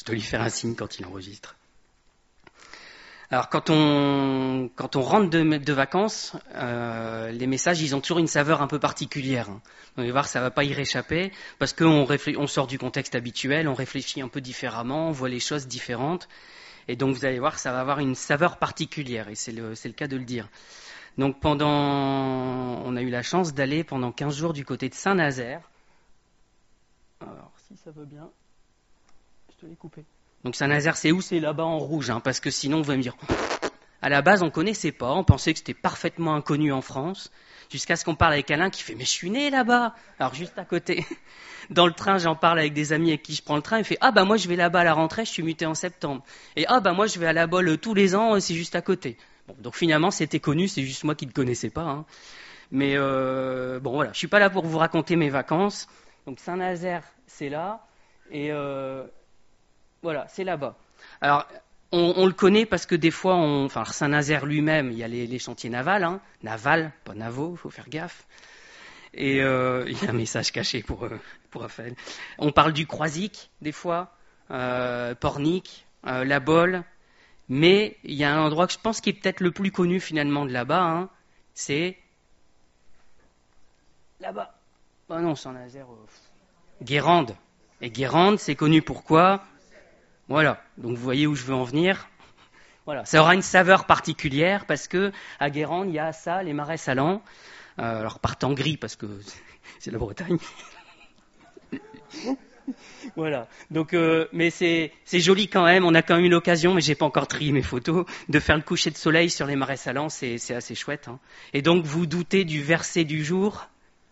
Je dois lui faire un signe quand il enregistre. Alors quand on rentre de vacances, les messages ils ont toujours une saveur un peu particulière. Vous allez voir, ça va pas y réchapper parce qu'on sort du contexte habituel, on réfléchit un peu différemment, on voit les choses différentes, et donc vous allez voir, ça va avoir une saveur particulière, et c'est le cas de le dire. Donc on a eu la chance d'aller pendant 15 jours du côté de Saint-Nazaire. Alors si ça veut bien, je te l'ai coupé. Donc Saint-Nazaire, c'est où? C'est là-bas en rouge, parce que sinon, vous allez me dire, à la base, on ne connaissait pas, on pensait que c'était parfaitement inconnu en France, jusqu'à ce qu'on parle avec Alain qui fait « mais je suis né là-bas !» Alors juste à côté, dans le train, j'en parle avec des amis avec qui je prends le train, il fait « ah bah moi je vais là-bas à la rentrée, je suis muté en septembre. » Et « ah bah moi je vais à la Bolle tous les ans, c'est juste à côté. » Bon, donc finalement, c'était connu, c'est juste moi qui ne le connaissais pas. Mais bon voilà, je ne suis pas là pour vous raconter mes vacances. Donc Saint-Nazaire, c'est là, et... voilà, c'est là-bas. Alors, on le connaît parce que des fois, Saint-Nazaire lui-même, il y a les chantiers navals, naval, pas navaux, il faut faire gaffe. Et il y a un message caché pour Raphaël. On parle du Croisic, des fois, Pornic, la Bolle, mais il y a un endroit que je pense qui est peut-être le plus connu finalement de là-bas, c'est là-bas. Oh non, Saint-Nazaire, Guérande. Et Guérande, c'est connu pourquoi? Voilà, donc vous voyez où je veux en venir. Voilà, ça aura une saveur particulière parce que à Guérande, il y a ça, les marais salants. Alors par temps gris parce que c'est la Bretagne. Voilà, donc mais c'est joli quand même. On a quand même eu l'occasion, mais j'ai pas encore trié mes photos, de faire le coucher de soleil sur les marais salants. C'est assez chouette. Et donc vous doutez du verset du jour.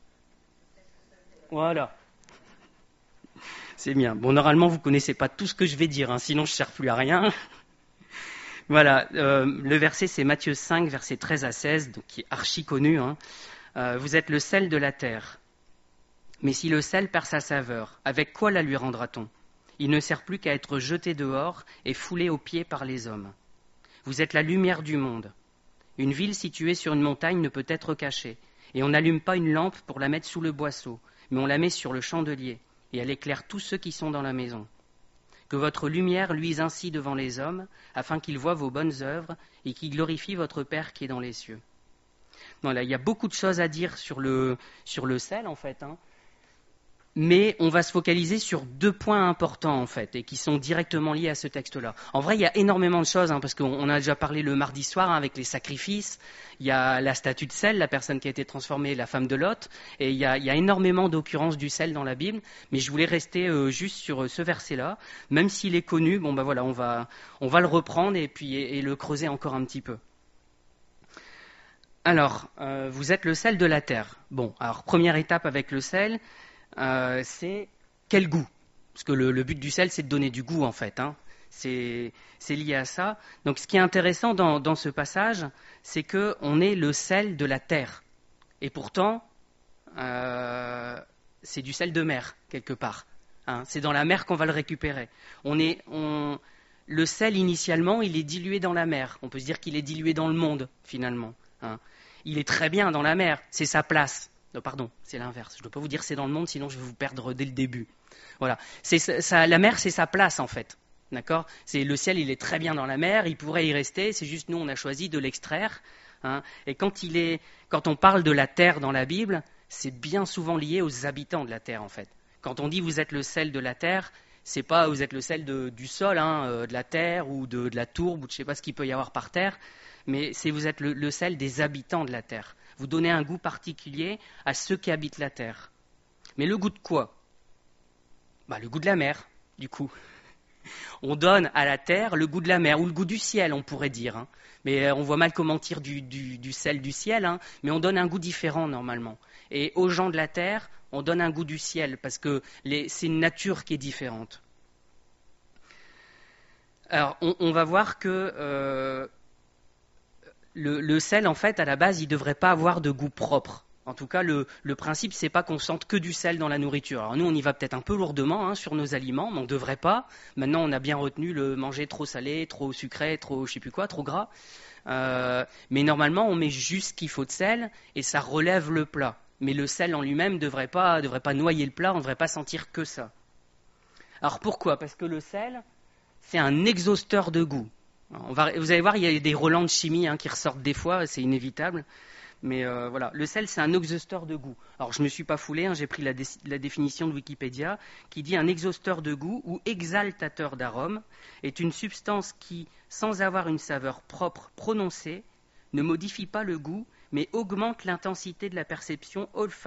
Voilà. C'est bien. Bon, normalement, vous ne connaissez pas tout ce que je vais dire, sinon je ne sers plus à rien. Voilà, le verset, c'est Matthieu 5, versets 13 à 16, donc, qui est archi connu. Vous êtes le sel de la terre. Mais si le sel perd sa saveur, avec quoi la lui rendra-t-on? Il ne sert plus qu'à être jeté dehors et foulé aux pieds par les hommes. Vous êtes la lumière du monde. Une ville située sur une montagne ne peut être cachée, et on n'allume pas une lampe pour la mettre sous le boisseau, mais on la met sur le chandelier, et elle éclaire tous ceux qui sont dans la maison. Que votre lumière luise ainsi devant les hommes, afin qu'ils voient vos bonnes œuvres et qu'ils glorifient votre Père qui est dans les cieux. Voilà, il y a beaucoup de choses à dire sur le sel, en fait. Mais on va se focaliser sur 2 points importants, en fait, et qui sont directement liés à ce texte-là. En vrai, il y a énormément de choses, parce qu'on a déjà parlé le mardi soir avec les sacrifices. Il y a la statue de sel, la personne qui a été transformée, la femme de Lot. Et il y a énormément d'occurrences du sel dans la Bible. Mais je voulais rester juste sur ce verset-là. Même s'il est connu, bon ben voilà, on va le reprendre et le creuser encore un petit peu. Alors, vous êtes le sel de la terre. Bon, alors première étape avec le sel, c'est quel goût? Parce que le but du sel, c'est de donner du goût, en fait. C'est lié à ça. Donc, ce qui est intéressant dans ce passage, c'est qu'on est le sel de la terre. Et pourtant, c'est du sel de mer, quelque part. C'est dans la mer qu'on va le récupérer. Le sel, initialement, il est dilué dans la mer. On peut se dire qu'il est dilué dans le monde, finalement. Il est très bien dans la mer. C'est sa place. Non, pardon, c'est l'inverse. Je ne dois pas vous dire c'est dans le monde, sinon je vais vous perdre dès le début. Voilà. La mer, c'est sa place, en fait. D'accord ? Le ciel, il est très bien dans la mer, il pourrait y rester, c'est juste nous, on a choisi de l'extraire. Et quand on parle de la terre dans la Bible, c'est bien souvent lié aux habitants de la terre, en fait. Quand on dit vous êtes le sel de la terre, c'est pas vous êtes le sel du sol, de la terre, ou de la tourbe, ou je ne sais pas ce qu'il peut y avoir par terre, mais vous êtes le sel des habitants de la terre. Vous donnez un goût particulier à ceux qui habitent la terre. Mais le goût de quoi ? Le goût de la mer, du coup. On donne à la terre le goût de la mer, ou le goût du ciel, on pourrait dire. Mais on voit mal comment dire du sel du ciel, mais on donne un goût différent normalement. Et aux gens de la terre, on donne un goût du ciel, parce que c'est une nature qui est différente. Alors, on va voir que le sel, en fait, à la base, il ne devrait pas avoir de goût propre. En tout cas, le principe, c'est pas qu'on sente que du sel dans la nourriture. Alors nous, on y va peut-être un peu lourdement sur nos aliments, mais on ne devrait pas. Maintenant, on a bien retenu le manger trop salé, trop sucré, trop je sais plus quoi, trop gras. Mais normalement, on met juste ce qu'il faut de sel et ça relève le plat. Mais le sel en lui-même ne devrait pas noyer le plat, on ne devrait pas sentir que ça. Alors pourquoi ? Parce que le sel, c'est un exhausteur de goût. Vous allez voir, il y a des relents de chimie qui ressortent des fois, c'est inévitable. Mais voilà, le sel, c'est un exhausteur de goût. Alors, je ne me suis pas foulé, j'ai pris la définition de Wikipédia, qui dit un exhausteur de goût ou exaltateur d'arôme est une substance qui, sans avoir une saveur propre prononcée, ne modifie pas le goût, mais augmente l'intensité de la perception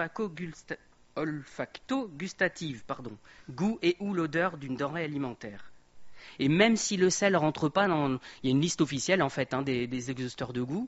olfacto-gustative, goût et ou l'odeur d'une denrée alimentaire. Et même si le sel ne rentre pas dans... Il y a une liste officielle, en fait, des exhausteurs de goût,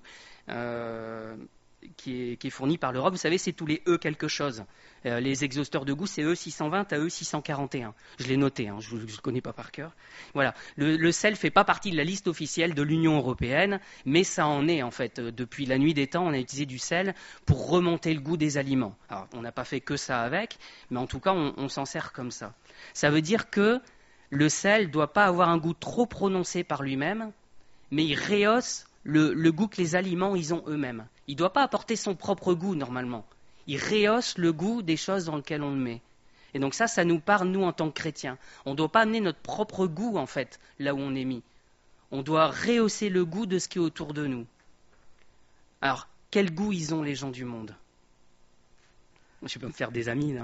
qui est fournie par l'Europe. Vous savez, c'est tous les E quelque chose. Les exhausteurs de goût, c'est E620 à E641. Je l'ai noté, je ne le connais pas par cœur. Voilà. Le sel ne fait pas partie de la liste officielle de l'Union européenne, mais ça en est, en fait. Depuis la nuit des temps, on a utilisé du sel pour remonter le goût des aliments. Alors, on n'a pas fait que ça avec, mais en tout cas, on s'en sert comme ça. Ça veut dire que le sel ne doit pas avoir un goût trop prononcé par lui-même, mais il rehausse le goût que les aliments ils ont eux-mêmes. Il ne doit pas apporter son propre goût normalement. Il rehausse le goût des choses dans lesquelles on le met. Et donc ça nous parle, nous, en tant que chrétiens. On ne doit pas amener notre propre goût, en fait, là où on est mis. On doit rehausser le goût de ce qui est autour de nous. Alors, quel goût ils ont, les gens du monde? Je peux me faire des amis, là.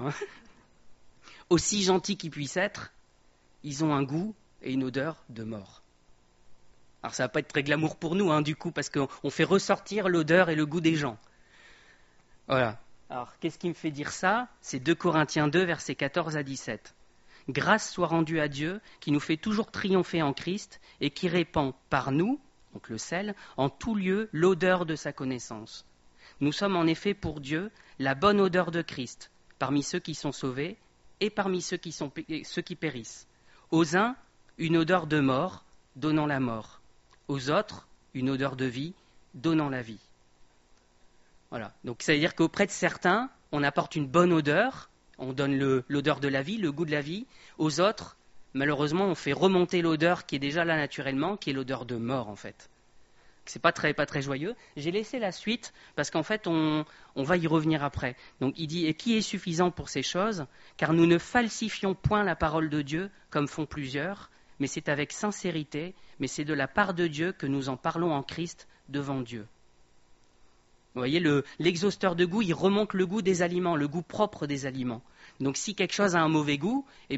Aussi gentils qu'ils puissent être, ils ont un goût et une odeur de mort. Alors ça va pas être très glamour pour nous, du coup, parce qu'on fait ressortir l'odeur et le goût des gens. Voilà. Alors, qu'est-ce qui me fait dire ça? C'est 2 Corinthiens 2, versets 14 à 17. Grâce soit rendue à Dieu, qui nous fait toujours triompher en Christ, et qui répand par nous, donc le sel, en tout lieu l'odeur de sa connaissance. Nous sommes en effet pour Dieu la bonne odeur de Christ, parmi ceux qui sont sauvés, et parmi ceux qui périssent. Aux uns, une odeur de mort, donnant la mort. Aux autres, une odeur de vie, donnant la vie. Voilà. Donc ça veut dire qu'auprès de certains, on apporte une bonne odeur, on donne l'odeur de la vie, le goût de la vie. Aux autres, malheureusement, on fait remonter l'odeur qui est déjà là naturellement, qui est l'odeur de mort en fait. C'est pas très joyeux. J'ai laissé la suite parce qu'en fait, on va y revenir après. Donc il dit, et qui est suffisant pour ces choses, car nous ne falsifions point la parole de Dieu comme font plusieurs, mais c'est avec sincérité, mais c'est de la part de Dieu que nous en parlons en Christ devant Dieu. Vous voyez, l'exhausteur de goût, il remonte le goût des aliments, le goût propre des aliments. Donc si quelque chose a un mauvais goût, il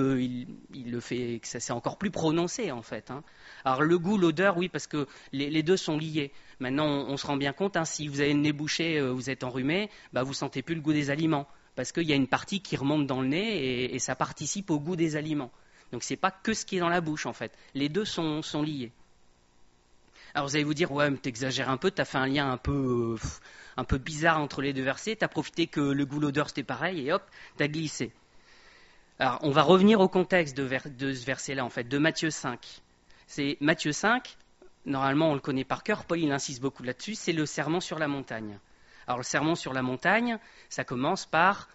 le fait, ça c'est encore plus prononcé en fait. Alors le goût, l'odeur, oui, parce que les deux sont liés. Maintenant, on se rend bien compte, si vous avez le nez bouché, vous êtes enrhumé, vous sentez plus le goût des aliments, parce qu'il y a une partie qui remonte dans le nez et ça participe au goût des aliments. Donc c'est pas que ce qui est dans la bouche en fait. Les deux sont liés. Alors vous allez vous dire, ouais, mais t'exagères un peu, t'as fait un lien un peu bizarre entre les deux versets, t'as profité que le goût, l'odeur c'était pareil et hop, t'as glissé. Alors on va revenir au contexte de ce verset-là en fait, de Matthieu 5. C'est Matthieu 5, normalement on le connaît par cœur, Paul il insiste beaucoup là-dessus, c'est le sermon sur la montagne. Alors le sermon sur la montagne, ça commence par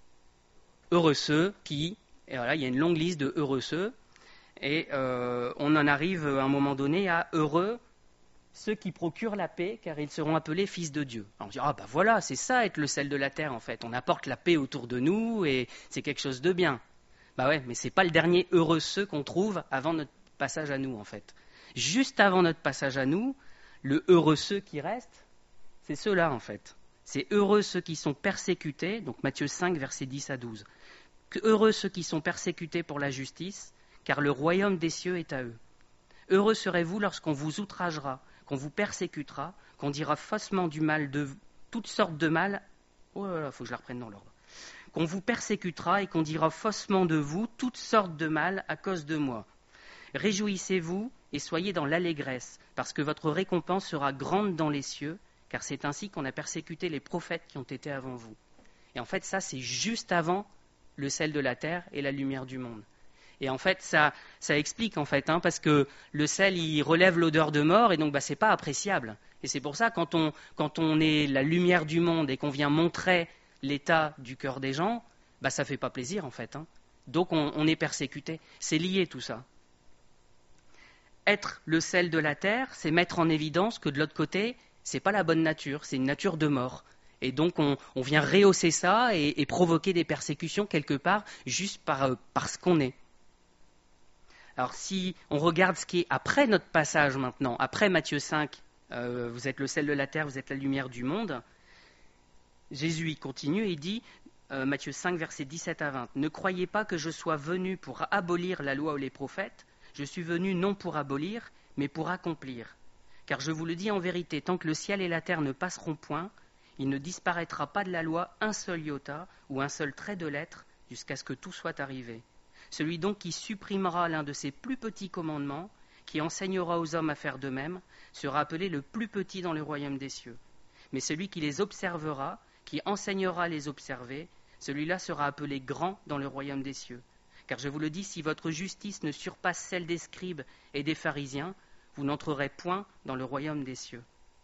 heureux ceux qui, et voilà, il y a une longue liste de heureux ceux, et on en arrive à un moment donné à heureux ceux qui procurent la paix, car ils seront appelés fils de Dieu. Alors on dit, voilà, c'est ça être le sel de la terre en fait. On apporte la paix autour de nous et c'est quelque chose de bien. Ouais, mais c'est pas le dernier heureux ceux qu'on trouve avant notre passage à nous en fait. Juste avant notre passage à nous, le heureux ceux qui restent, c'est ceux-là en fait. C'est heureux ceux qui sont persécutés, donc Matthieu 5, versets 10 à 12. Heureux ceux qui sont persécutés pour la justice, car le royaume des cieux est à eux. Heureux serez-vous lorsqu'on vous outragera, qu'on vous persécutera, qu'on dira faussement du mal de toutes sortes de mal. Oh là là, faut que je la reprenne dans l'ordre. Qu'on vous persécutera et qu'on dira faussement de vous toutes sortes de mal à cause de moi. Réjouissez-vous et soyez dans l'allégresse, parce que votre récompense sera grande dans les cieux, car c'est ainsi qu'on a persécuté les prophètes qui ont été avant vous. Et en fait, ça, c'est juste avant le sel de la terre et la lumière du monde. Et en fait, ça explique, en fait, parce que le sel, il relève l'odeur de mort, et donc c'est pas appréciable. Et c'est pour ça, quand on est la lumière du monde et qu'on vient montrer l'état du cœur des gens, ça fait pas plaisir, en fait. Donc on est persécuté. C'est lié, tout ça. Être le sel de la terre, c'est mettre en évidence que de l'autre côté, c'est pas la bonne nature, c'est une nature de mort. Et donc on vient rehausser ça et provoquer des persécutions quelque part, juste par ce qu'on est. Alors si on regarde ce qui est après notre passage maintenant, après Matthieu 5, vous êtes le sel de la terre, vous êtes la lumière du monde, Jésus il continue et il dit, Matthieu 5, versets 17 à 20, « Ne croyez pas que je sois venu pour abolir la loi ou les prophètes, je suis venu non pour abolir, mais pour accomplir. Car je vous le dis en vérité, tant que le ciel et la terre ne passeront point, il ne disparaîtra pas de la loi un seul iota ou un seul trait de lettre jusqu'à ce que tout soit arrivé. Celui donc qui supprimera l'un de ces plus petits commandements, qui enseignera aux hommes à faire de même, sera appelé le plus petit dans le royaume des cieux. Mais celui qui les observera, qui enseignera à les observer, celui-là sera appelé grand dans le royaume des cieux. Car je vous le dis, si votre justice ne surpasse celle des scribes et des pharisiens, vous n'entrerez point dans le royaume des cieux. »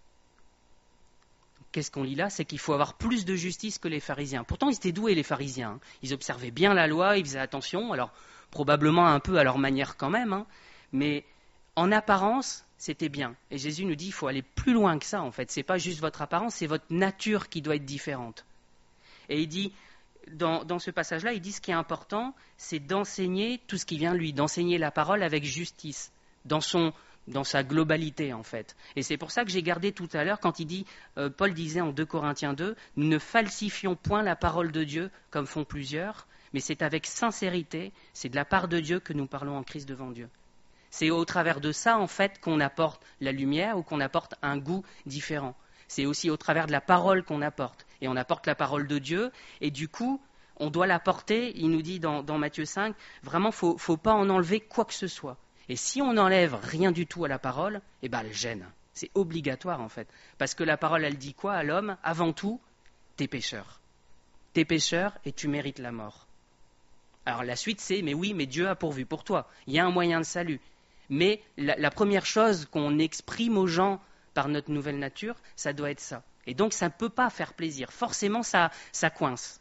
Qu'est-ce qu'on lit là? C'est qu'il faut avoir plus de justice que les pharisiens. Pourtant, ils étaient doués, les pharisiens. Ils observaient bien la loi, ils faisaient attention, alors probablement un peu à leur manière quand même, mais en apparence, c'était bien. Et Jésus nous dit qu'il faut aller plus loin que ça, en fait. Ce n'est pas juste votre apparence, c'est votre nature qui doit être différente. Et il dit, dans ce passage-là, il dit ce qui est important, c'est d'enseigner tout ce qui vient de lui, d'enseigner la parole avec justice, dans sa globalité, en fait. Et c'est pour ça que j'ai gardé tout à l'heure, quand il dit, Paul disait en 2 Corinthiens 2, « Nous ne falsifions point la parole de Dieu, comme font plusieurs, mais c'est avec sincérité, c'est de la part de Dieu que nous parlons en Christ devant Dieu. » C'est au travers de ça, en fait, qu'on apporte la lumière ou qu'on apporte un goût différent. C'est aussi au travers de la parole qu'on apporte. Et on apporte la parole de Dieu, et du coup, on doit l'apporter, il nous dit dans Matthieu 5, vraiment, il ne faut pas en enlever quoi que ce soit. Et si on n'enlève rien du tout à la parole, eh ben, elle gêne. C'est obligatoire, en fait. Parce que la parole, elle dit quoi à l'homme? Avant tout, t'es pécheur. T'es pécheur et tu mérites la mort. Alors la suite, c'est, mais oui, mais Dieu a pourvu pour toi. Il y a un moyen de salut. Mais la première chose qu'on exprime aux gens par notre nouvelle nature, ça doit être ça. Et donc, ça ne peut pas faire plaisir. Forcément, ça coince.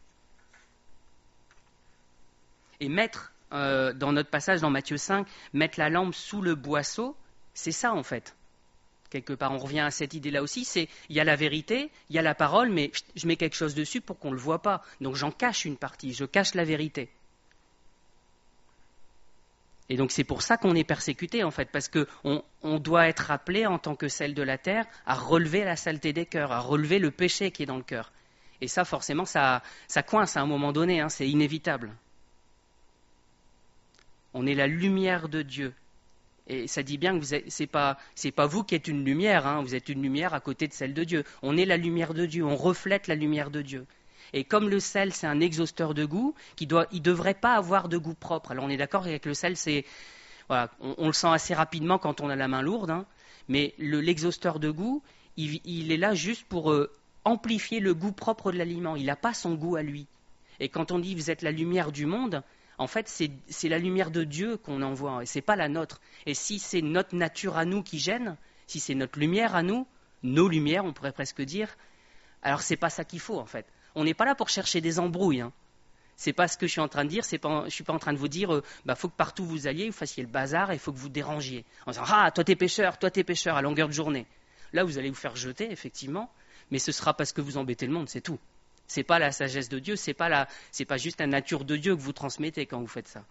Et mettre, dans notre passage dans Matthieu 5, mettre la lampe sous le boisseau, c'est ça en fait. Quelque part, on revient à cette idée-là aussi, c'est il y a la vérité, il y a la parole, mais je mets quelque chose dessus pour qu'on ne le voit pas. Donc j'en cache une partie, je cache la vérité. Et donc c'est pour ça qu'on est persécuté en fait, parce qu'on doit être appelé en tant que sel de la terre à relever la saleté des cœurs, à relever le péché qui est dans le cœur. Et ça forcément ça coince à un moment donné, c'est inévitable. On est la lumière de Dieu. Et ça dit bien que c'est pas vous qui êtes une lumière, vous êtes une lumière à côté de celle de Dieu. On est la lumière de Dieu, on reflète la lumière de Dieu. Et comme le sel, c'est un exhausteur de goût, il ne devrait pas avoir de goût propre. Alors on est d'accord avec le sel, voilà, on le sent assez rapidement quand on a la main lourde, mais l'exhausteur de goût, il est là juste pour amplifier le goût propre de l'aliment. Il n'a pas son goût à lui. Et quand on dit vous êtes la lumière du monde, en fait c'est la lumière de Dieu qu'on envoie, et ce n'est pas la nôtre. Et si c'est notre nature à nous qui gêne, si c'est notre lumière à nous, nos lumières on pourrait presque dire, alors c'est pas ça qu'il faut en fait. On n'est pas là pour chercher des embrouilles. C'est pas ce que je suis en train de dire. Je ne suis pas en train de vous dire faut que partout vous alliez, vous fassiez le bazar et il faut que vous dérangiez. En disant toi t'es pécheur à longueur de journée. Là vous allez vous faire jeter, effectivement, mais ce sera parce que vous embêtez le monde, c'est tout. C'est pas la sagesse de Dieu, c'est pas juste la nature de Dieu que vous transmettez quand vous faites ça.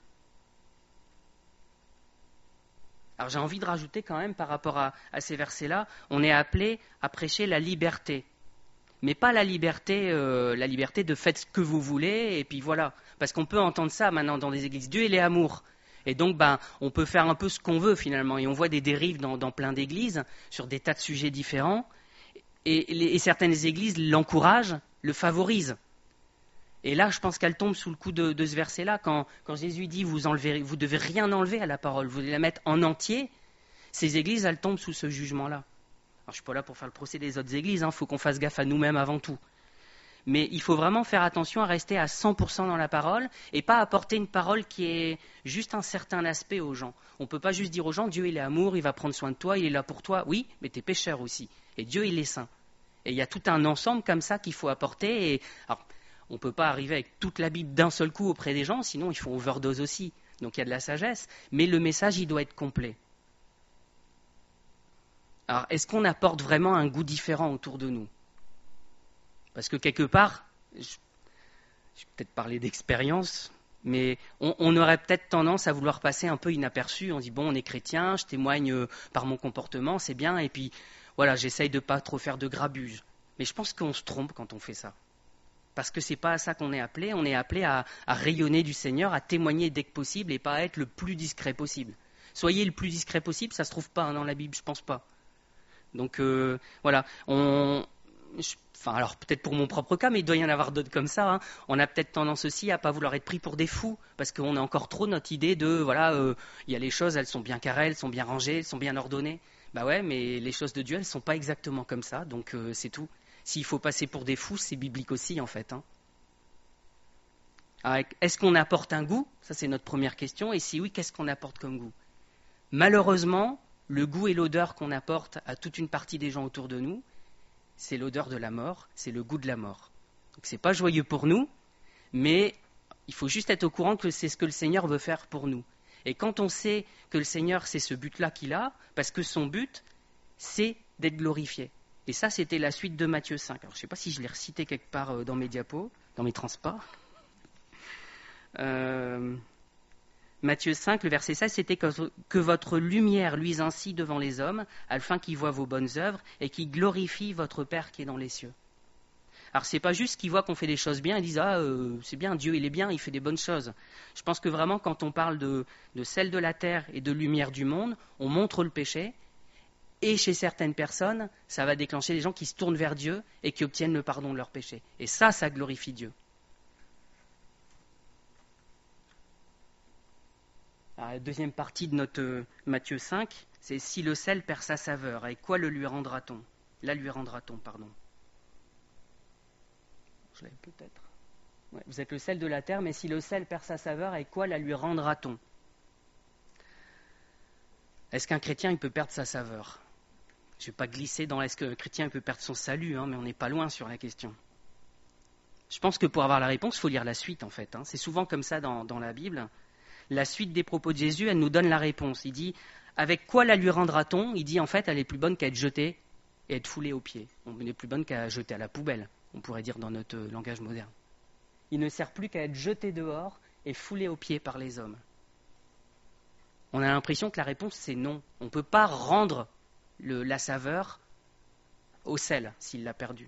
Alors j'ai envie de rajouter quand même par rapport à ces versets-là, on est appelé à prêcher la liberté. Mais pas la liberté de faites ce que vous voulez, et puis voilà. Parce qu'on peut entendre ça maintenant dans des églises. Dieu, il est amour. Et donc, on peut faire un peu ce qu'on veut finalement. Et on voit des dérives dans plein d'églises, sur des tas de sujets différents. Et certaines églises l'encouragent, le favorisent. Et là, je pense qu'elle tombe sous le coup de ce verset-là. Quand Jésus dit, vous devez rien enlever à la parole, vous devez la mettre en entier, ces églises, elles tombent sous ce jugement-là. Alors, je ne suis pas là pour faire le procès des autres églises, il faut qu'on fasse gaffe à nous-mêmes avant tout. Mais il faut vraiment faire attention à rester à 100% dans la parole et pas apporter une parole qui est juste un certain aspect aux gens. On ne peut pas juste dire aux gens, Dieu il est amour, il va prendre soin de toi, il est là pour toi. Oui, mais tu es pécheur aussi. Et Dieu il est saint. Et il y a tout un ensemble comme ça qu'il faut apporter. Alors, on ne peut pas arriver avec toute la Bible d'un seul coup auprès des gens, sinon ils font overdose aussi. Donc il y a de la sagesse. Mais le message, il doit être complet. Alors, est-ce qu'on apporte vraiment un goût différent autour de nous? Parce que quelque part, je vais peut-être parler d'expérience, Mais on aurait peut-être tendance à vouloir passer un peu inaperçu. On dit, bon, on est chrétien, je témoigne par mon comportement, c'est bien, et puis voilà, j'essaye de pas trop faire de grabuge. Mais je pense qu'on se trompe quand on fait ça. Parce que c'est pas à ça qu'on est appelé à rayonner du Seigneur, à témoigner dès que possible et pas à être le plus discret possible. Soyez le plus discret possible, ça se trouve pas dans la Bible, je pense pas. Donc voilà, alors peut-être pour mon propre cas, mais il doit y en avoir d'autres comme ça. Hein. On a peut-être tendance aussi à pas vouloir être pris pour des fous, parce qu'on a encore trop notre idée de voilà, il y a les choses, elles sont bien carrées, elles sont bien rangées, elles sont bien ordonnées. Bah ouais, mais les choses de Dieu, elles sont pas exactement comme ça, donc c'est tout. S'il faut passer pour des fous, c'est biblique aussi en fait. Hein. Alors, est-ce qu'on apporte un goût? Ça c'est notre première question. Et si oui, qu'est-ce qu'on apporte comme goût? Malheureusement, le goût et l'odeur qu'on apporte à toute une partie des gens autour de nous, c'est l'odeur de la mort, c'est le goût de la mort. Donc c'est pas joyeux pour nous, mais il faut juste être au courant que c'est ce que le Seigneur veut faire pour nous. Et quand on sait que le Seigneur, c'est ce but-là qu'il a, parce que son but, c'est d'être glorifié. Et ça, c'était la suite de Matthieu 5. Alors, je ne sais pas si je l'ai recité quelque part dans mes diapos, dans mes transports. Matthieu 5, le verset 16, c'était que votre lumière luise ainsi devant les hommes, afin qu'ils voient vos bonnes œuvres et qu'ils glorifient votre Père qui est dans les cieux. Alors, c'est pas juste qu'ils voient qu'on fait des choses bien et disent « Ah, c'est bien, Dieu, il est bien, il fait des bonnes choses. » Je pense que vraiment, quand on parle de sel de la terre et de lumière du monde, on montre le péché. Et chez certaines personnes, ça va déclencher des gens qui se tournent vers Dieu et qui obtiennent le pardon de leurs péchés. Et ça glorifie Dieu. Alors, la deuxième partie de notre Matthieu 5, c'est « Si le sel perd sa saveur, avec quoi le lui rendra-t-on » La lui rendra-t-on, pardon. Je l'avais peut-être. Ouais, vous êtes le sel de la terre, mais si le sel perd sa saveur, avec quoi la lui rendra-t-on? Est-ce qu'un chrétien il peut perdre sa saveur? Je ne vais pas glisser dans est-ce qu'un chrétien peut perdre son salut, hein, mais on n'est pas loin sur la question. Je pense que pour avoir la réponse, il faut lire la suite en fait. Hein. C'est souvent comme ça dans la Bible. La suite des propos de Jésus, elle nous donne la réponse. Il dit, avec quoi la lui rendra-t-on? Il dit en fait, elle est plus bonne qu'à être jetée et être foulée aux pieds. Elle n'est plus bonne qu'à jeter à la poubelle, on pourrait dire dans notre langage moderne. Il ne sert plus qu'à être jeté dehors et foulé aux pieds par les hommes. On a l'impression que la réponse c'est non. On ne peut pas rendre la saveur au sel s'il l'a perdu.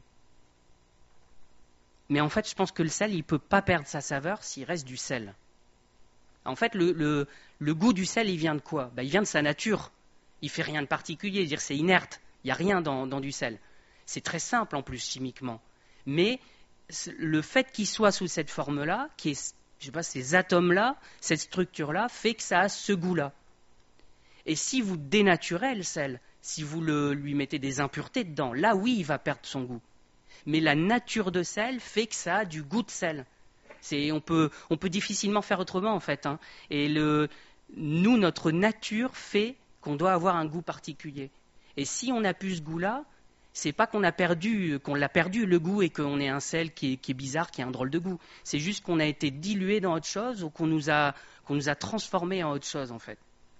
Mais en fait, je pense que le sel, il ne peut pas perdre sa saveur s'il reste du sel. En fait, le goût du sel, il vient de quoi? Il vient de sa nature. Il ne fait rien de particulier, c'est-à-dire c'est inerte. Il n'y a rien dans du sel. C'est très simple en plus chimiquement. Mais le fait qu'il soit sous cette forme-là, qui est, je sais pas, ces atomes-là, cette structure-là, fait que ça a ce goût-là. Et si vous dénaturez le sel, si vous lui mettez des impuretés dedans, là oui, il va perdre son goût. Mais la nature de sel fait que ça a du goût de sel. On peut difficilement faire autrement en fait. Hein. Et nous, notre nature fait qu'on doit avoir un goût particulier. Et si on n'a plus ce goût-là, c'est pas qu'on l'a perdu le goût et qu'on ait un sel qui est bizarre, qui a un drôle de goût. C'est juste qu'on a été dilué dans autre chose ou qu'on nous a transformé en autre chose en fait.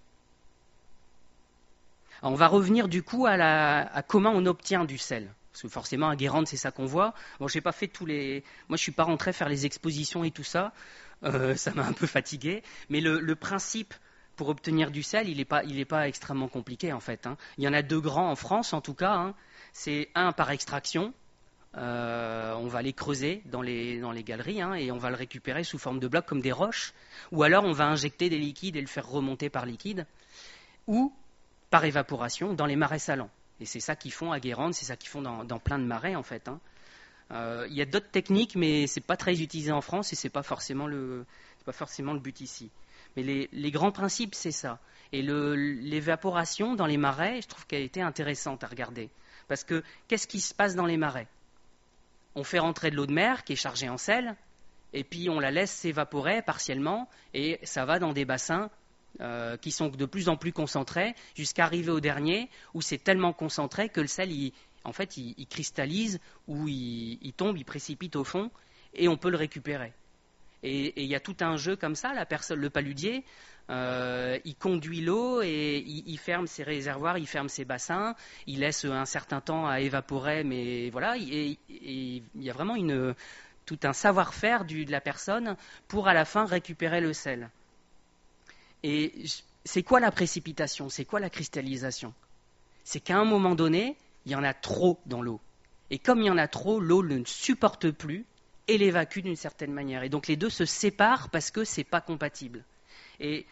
Alors, on va revenir du coup à comment on obtient du sel. Parce que forcément, à Guérande, c'est ça qu'on voit. Bon, j'ai pas fait tous les... Moi, je suis pas rentré faire les expositions et tout ça. Ça m'a un peu fatigué. Mais le principe pour obtenir du sel, il est pas extrêmement compliqué, en fait. Hein. Il y en a deux grands en France, en tout cas. Hein. C'est un par extraction. On va les creuser dans les galeries hein, et on va le récupérer sous forme de blocs comme des roches. Ou alors, on va injecter des liquides et le faire remonter par liquide. Ou par évaporation dans les marais salants. Et c'est ça qu'ils font à Guérande, c'est ça qu'ils font dans plein de marais en fait. Hein. Y a d'autres techniques, mais c'est pas très utilisé en France et c'est pas forcément le but ici. Mais les grands principes, c'est ça. Et l'évaporation dans les marais, je trouve qu'elle a été intéressante à regarder. Parce que qu'est-ce qui se passe dans les marais? On fait rentrer de l'eau de mer qui est chargée en sel, et puis on la laisse s'évaporer partiellement, et ça va dans des bassins qui sont de plus en plus concentrés, jusqu'à arriver au dernier, où c'est tellement concentré que le sel, il cristallise, ou il tombe, il précipite au fond, et on peut le récupérer. Et il y a tout un jeu comme ça, le paludier, il conduit l'eau et il ferme ses réservoirs, il ferme ses bassins, il laisse un certain temps à évaporer, mais voilà, et il y a vraiment tout un savoir-faire de la personne pour à la fin récupérer le sel. Et c'est quoi la précipitation? C'est quoi la cristallisation? C'est qu'à un moment donné, il y en a trop dans l'eau. Et comme il y en a trop, l'eau ne supporte plus et l'évacue d'une certaine manière. Et donc les deux se séparent parce que ce n'est pas compatible. Et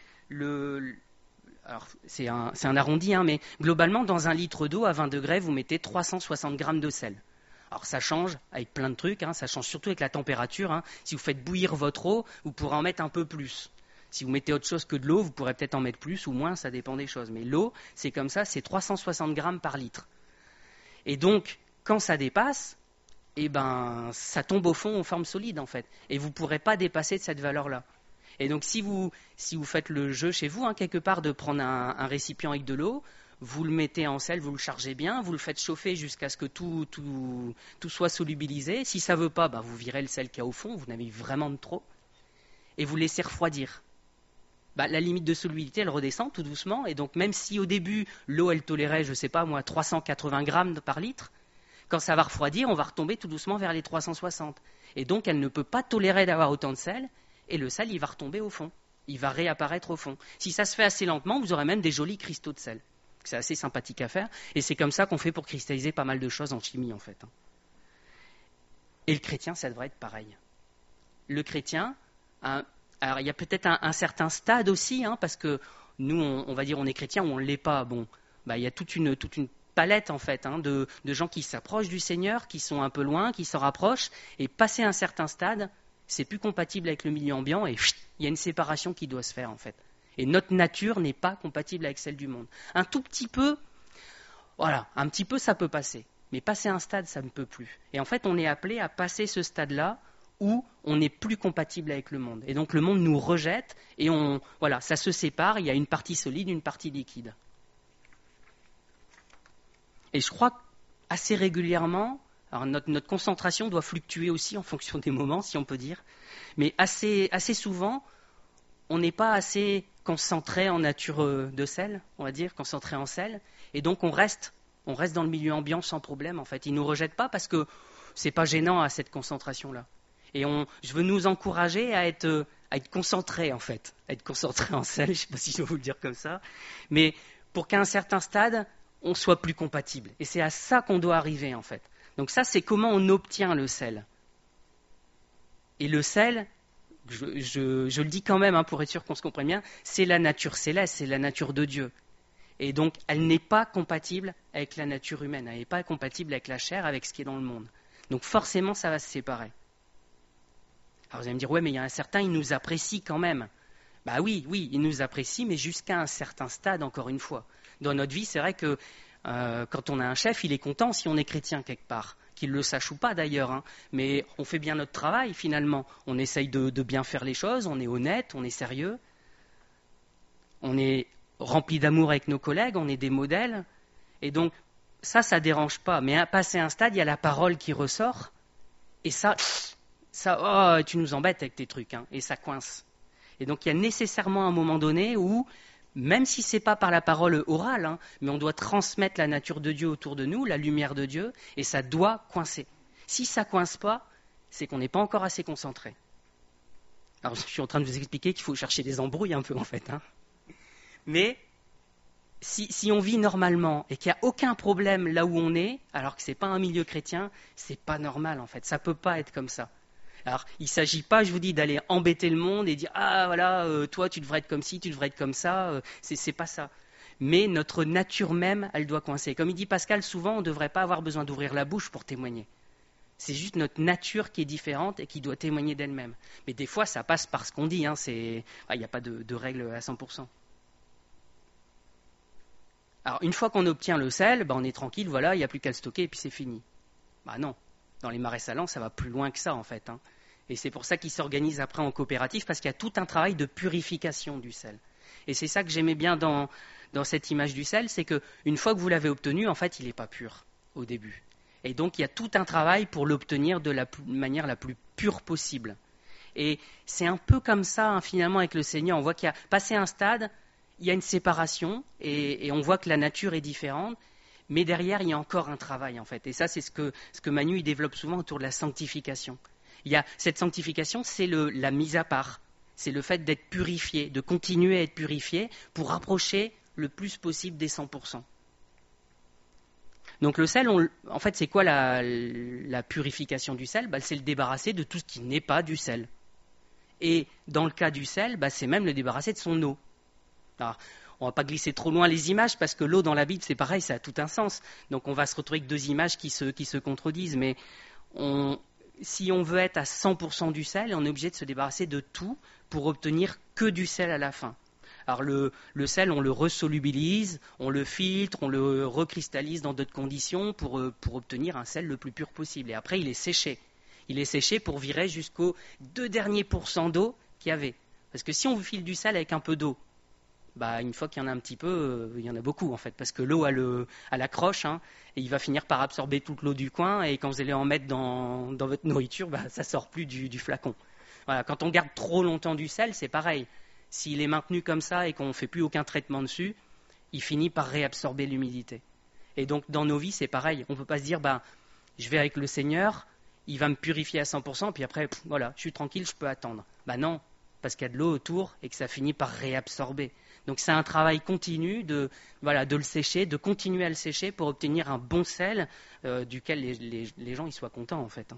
alors c'est un arrondi, mais globalement, dans 1 litre d'eau, à 20 degrés, vous mettez 360 grammes de sel. Alors ça change avec plein de trucs, ça change surtout avec la température. Si vous faites bouillir votre eau, vous pourrez en mettre un peu plus. Si vous mettez autre chose que de l'eau, vous pourrez peut-être en mettre plus ou moins, ça dépend des choses. Mais l'eau, c'est comme ça, c'est 360 grammes par litre. Et donc, quand ça dépasse, ça tombe au fond en forme solide, en fait. Et vous ne pourrez pas dépasser de cette valeur-là. Et donc, si vous faites le jeu chez vous, quelque part, de prendre un récipient avec de l'eau, vous le mettez en sel, vous le chargez bien, vous le faites chauffer jusqu'à ce que tout soit solubilisé. Si ça ne veut pas, vous virez le sel qu'il y a au fond, vous en avez vraiment de trop, et vous laissez refroidir. La limite de solubilité, elle redescend tout doucement, et donc même si au début, l'eau, elle tolérait, 380 grammes par litre, quand ça va refroidir, on va retomber tout doucement vers les 360. Et donc, elle ne peut pas tolérer d'avoir autant de sel, et le sel, il va retomber au fond. Il va réapparaître au fond. Si ça se fait assez lentement, vous aurez même des jolis cristaux de sel. C'est assez sympathique à faire, et c'est comme ça qu'on fait pour cristalliser pas mal de choses en chimie, en fait. Et le chrétien, ça devrait être pareil. Le chrétien, alors il y a peut-être un certain stade aussi, parce que nous, on va dire on est chrétien ou on ne l'est pas. Il y a toute une palette, en fait, de gens qui s'approchent du Seigneur, qui sont un peu loin, qui s'en rapprochent, et passer un certain stade, c'est plus compatible avec le milieu ambiant, et il y a une séparation qui doit se faire, en fait. Et notre nature n'est pas compatible avec celle du monde. Un tout petit peu, un petit peu ça peut passer. Mais passer un stade, ça ne peut plus. Et en fait, on est appelé à passer ce stade-là où on n'est plus compatible avec le monde. Et donc le monde nous rejette et ça se sépare, il y a une partie solide, une partie liquide. Et je crois assez régulièrement, alors notre concentration doit fluctuer aussi en fonction des moments, si on peut dire, mais assez souvent, on n'est pas assez concentré en nature de sel, on va dire, concentré en sel, et donc on reste dans le milieu ambiant sans problème, en fait. Ils ne nous rejettent pas parce que c'est pas gênant à cette concentration-là. Et je veux nous encourager à être concentrés, en fait, à être concentrés en sel, je ne sais pas si je vais vous le dire comme ça, mais pour qu'à un certain stade, on soit plus compatible. Et c'est à ça qu'on doit arriver, en fait. Donc ça, c'est comment on obtient le sel. Et le sel, je le dis quand même, pour être sûr qu'on se comprenne bien, c'est la nature céleste, c'est la nature de Dieu. Et donc, elle n'est pas compatible avec la nature humaine, elle n'est pas compatible avec la chair, avec ce qui est dans le monde. Donc forcément, ça va se séparer. Alors vous allez me dire, ouais, mais il y a un certain, il nous apprécie quand même. Oui, il nous apprécie, mais jusqu'à un certain stade, encore une fois. Dans notre vie, c'est vrai que quand on a un chef, il est content si on est chrétien quelque part, qu'il le sache ou pas d'ailleurs, mais on fait bien notre travail finalement. On essaye de bien faire les choses, on est honnête, on est sérieux, on est rempli d'amour avec nos collègues, on est des modèles, et donc ça dérange pas. Mais à passer un stade, il y a la parole qui ressort, et ça, tu nous embêtes avec tes trucs, et ça coince. Et donc il y a nécessairement un moment donné où, même si ce n'est pas par la parole orale, mais on doit transmettre la nature de Dieu autour de nous, la lumière de Dieu, et ça doit coincer. Si ça ne coince pas, c'est qu'on n'est pas encore assez concentré. Alors je suis en train de vous expliquer qu'il faut chercher des embrouilles un peu en fait. Mais si on vit normalement et qu'il n'y a aucun problème là où on est, alors que ce n'est pas un milieu chrétien, ce n'est pas normal en fait. Ça ne peut pas être comme ça. Alors, il ne s'agit pas, je vous dis, d'aller embêter le monde et dire « Ah, voilà, toi, tu devrais être comme ci, tu devrais être comme ça. » C'est pas ça. Mais notre nature même, elle doit coincer. Comme il dit Pascal, souvent, on ne devrait pas avoir besoin d'ouvrir la bouche pour témoigner. C'est juste notre nature qui est différente et qui doit témoigner d'elle-même. Mais des fois, ça passe par ce qu'on dit. Il n'y a pas de règle à 100%. Alors, une fois qu'on obtient le sel, on est tranquille, voilà, il n'y a plus qu'à le stocker et puis c'est fini. Non. Dans les marais salants, ça va plus loin que ça, en fait. Et c'est pour ça qu'ils s'organisent après en coopérative, parce qu'il y a tout un travail de purification du sel. Et c'est ça que j'aimais bien dans cette image du sel, c'est qu'une fois que vous l'avez obtenu, en fait, il n'est pas pur au début. Et donc, il y a tout un travail pour l'obtenir de la manière la plus pure possible. Et c'est un peu comme ça, finalement, avec le Seigneur. On voit qu'il y a passé un stade, il y a une séparation, et on voit que la nature est différente. Mais derrière, il y a encore un travail, en fait. Et ça, c'est ce que Manu il développe souvent autour de la sanctification. Cette sanctification, c'est la mise à part. C'est le fait d'être purifié, de continuer à être purifié pour rapprocher le plus possible des 100%. Donc le sel, en fait, c'est quoi la purification du sel ? C'est le débarrasser de tout ce qui n'est pas du sel. Et dans le cas du sel, c'est même le débarrasser de son eau. Alors, on ne va pas glisser trop loin les images, parce que l'eau dans la Bible, c'est pareil, ça a tout un sens. Donc on va se retrouver avec deux images qui se contredisent. Mais si on veut être à 100% du sel, on est obligé de se débarrasser de tout pour obtenir que du sel à la fin. Alors le sel, on le resolubilise, on le filtre, on le recristallise dans d'autres conditions pour obtenir un sel le plus pur possible. Et après, il est séché. Il est séché pour virer jusqu'aux 2 derniers pourcents d'eau qu'il y avait. Parce que si on file du sel avec un peu d'eau, une fois qu'il y en a un petit peu, il y en a beaucoup en fait. Parce que l'eau a la croche, et il va finir par absorber toute l'eau du coin. Et quand vous allez en mettre dans votre nourriture, ça ne sort plus du flacon. Voilà, quand on garde trop longtemps du sel, c'est pareil. S'il est maintenu comme ça et qu'on ne fait plus aucun traitement dessus, il finit par réabsorber l'humidité. Et donc dans nos vies, c'est pareil. On ne peut pas se dire, je vais avec le Seigneur, il va me purifier à 100%, puis après, voilà, je suis tranquille, je peux attendre. Non, parce qu'il y a de l'eau autour et que ça finit par réabsorber. Donc c'est un travail continu de le sécher, de continuer à le sécher pour obtenir un bon sel duquel les gens ils soient contents en fait.